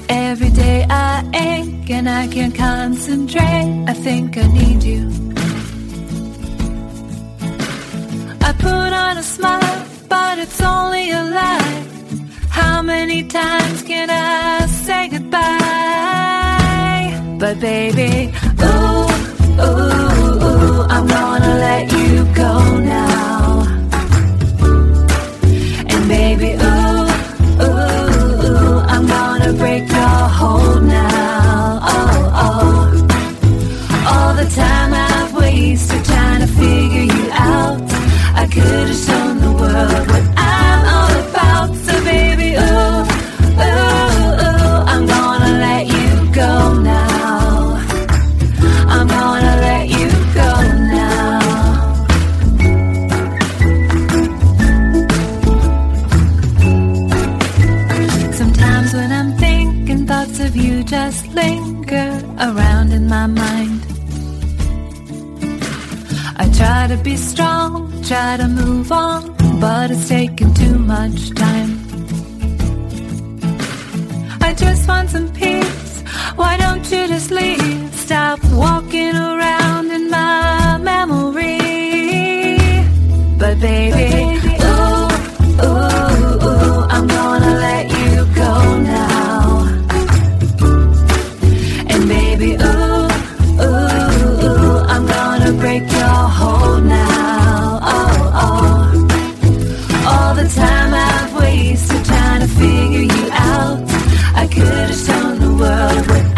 Every day I ache and I can't concentrate. I think I need you. I put on a smile, but it's only a lie. How many times can I say goodbye? But baby, ooh, ooh, ooh, I'm gonna let you go now. And baby, ooh, ooh, ooh, I'm gonna break your hold now. Oh, oh. All the time I've wasted trying to figure you out. I could have shown the world what I'm all about. So baby, ooh, ooh, ooh, I'm gonna let you go now. I'm gonna let you go now. Sometimes when I'm thinking, thoughts of you just linger around in my mind. I try to be strong, try to move on, but it's taking too much time. I just want some peace, why don't you just leave? Stop walking around in my memory. But baby, ooh, ooh, ooh, I'm gonna let you go now. And baby, ooh, ooh, ooh, I'm gonna break your hold now. Oh, oh. All the time I've wasted trying to figure you out. I could have shown the world what